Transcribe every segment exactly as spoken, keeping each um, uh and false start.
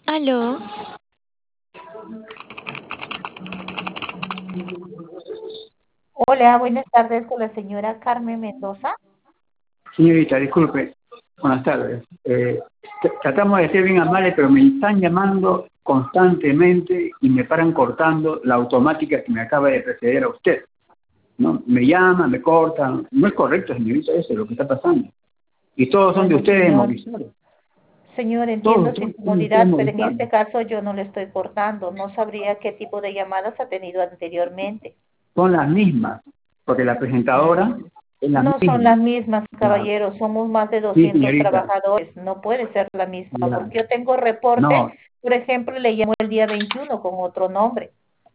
Aló, Hola, buenas tardes con la señora Carmen Mendoza. Señorita, disculpe. Buenas tardes. Eh, t- tratamos de ser bien amables, pero me están llamando constantemente y me paran cortando la automática que me acaba de preceder a usted. ¿No? Me llaman, me cortan. No es correcto, señorita, eso es lo que está pasando. Y todos son de Bueno, ustedes señor, movilizados. señor, entiendo Todos, su todos son de ustedes incomodidad, pero en movilizados. este caso yo no le estoy cortando. No sabría qué tipo de llamadas ha tenido anteriormente. Son las mismas, porque la presentadora es la No son las misma. mismas, Ya. caballeros. Somos más de Sí, doscientos señorita. trabajadores. No puede ser la misma, Ya. porque yo tengo reporte, No, por ejemplo, le llamo el día veintiuno con otro nombre.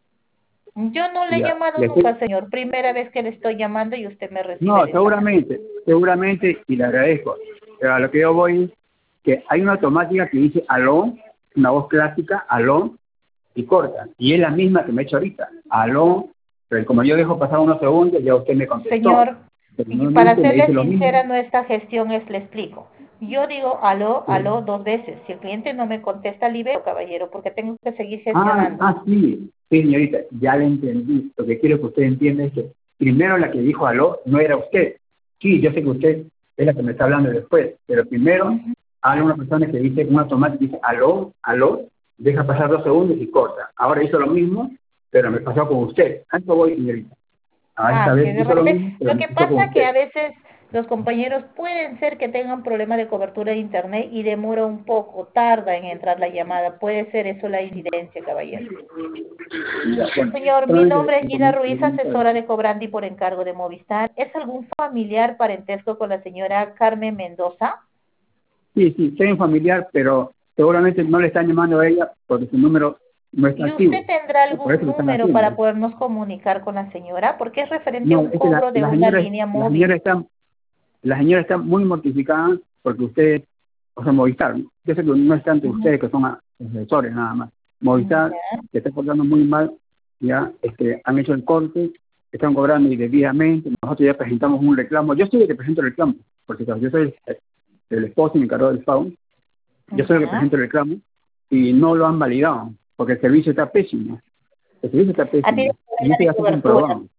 Yo no le he ya. llamado Le estoy- nunca, señor. Primera vez que le estoy llamando y usted me recibe No, de esta manera. seguramente, seguramente, y le agradezco. Pero a lo que yo voy es que hay una automática que dice aló, una voz clásica, aló, y corta. Y es la misma que me he hecho ahorita, aló, pero como yo dejo pasar unos segundos, ya usted me contestó. Señor, Pero y para normalmente me dice serle lo mismo. sincera, nuestra gestión es, le explico. Yo digo aló, Sí. aló dos veces. Si el cliente no me contesta, libero, caballero, porque tengo que seguir Ah, gestionando. ah, sí, sí, señorita, ya le entendí. Lo que quiero que usted entienda es que primero la que dijo aló no era usted. Sí, yo sé que usted es la que me está hablando después, pero primero Ujú. habla una persona que dice, un automático dice aló, aló, deja pasar dos segundos y corta. Ahora hizo lo mismo, pero me pasó con usted. A eso voy, señorita. A esta Ah, que vez de hizo lo repente, mismo, pero lo me que pasó con pasa que a usted. veces los compañeros pueden ser que tengan problema de cobertura de internet y demora un poco, tarda en entrar la llamada. Puede ser eso la incidencia, caballero. Ya, bueno, Señor, mi solamente nombre es le Gina comento- le Ruiz, comento eso. asesora de Cobrandi por encargo de Movistar. ¿Es algún familiar parentesco con la señora Carmen Mendoza? Sí, sí, soy un familiar, pero seguramente no le están llamando a ella porque su número no está ¿Y usted activo. tendrá Por algún eso lo están número haciendo. para podernos comunicar con la señora? Porque es referente a No, un es que la, cobro de la una señora, línea la señora móvil. está, la señora está muy mortificada porque ustedes, o sea, Movistar, ¿no? Yo sé que no es tanto Ujú. ustedes que son asesores nada más. Movistar Ya. se está portando muy mal, ya, este, han hecho el corte, están cobrando indebidamente, nosotros ya presentamos un reclamo, yo soy el que presento el reclamo, porque claro, yo soy el, el esposo y me encargó del F A U, yo soy el que Ya. presento el reclamo, y no lo han validado, porque el servicio está pésimo, el servicio está Ha tenido pésimo, y problema eso de ya está cobertura. comprobado.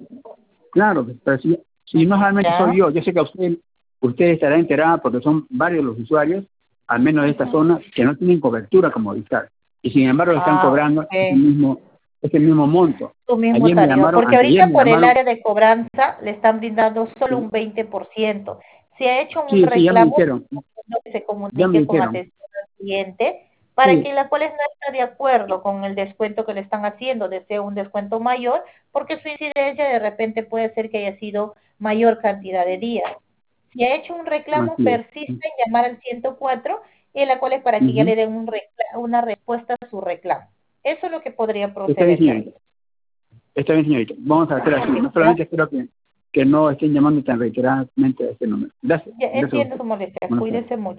Claro, pero si, si no realmente Ya. soy yo, yo sé que a usted, usted estará enterada porque son varios los usuarios, al menos de esta Ujú. zona, que no tienen cobertura como Movistar. Y sin embargo le están Ah, cobrando ese ok. mismo, ese mismo monto. Tu mismo Ayer me tarifa. llamaron, Porque anteayer ahorita me por el llamaron, área de cobranza le están brindando solo un sí, veinte por ciento. Si ha hecho un sí, sí, ya me reclamo, dijeron, que se ya me comunique con dijeron, atención al cliente para que sí, la cual no está de acuerdo con el descuento que le están haciendo, desea un descuento mayor, porque su incidencia de repente puede ser que haya sido mayor cantidad de días. Si ha hecho un reclamo, así es. persiste en llamar al ciento cuatro, y la cual es para que ya Ujú. le den un recla- una respuesta a su reclamo. Eso es lo que podría Está bien, proceder, señorita, caballero. está bien, señorita. Vamos a hacer así. No solamente espero que, que no estén llamando tan reiteradamente a este número. Gracias, Ya gracias a entiendo usted. su molestia. Buenas tardes. Cuídese mucho.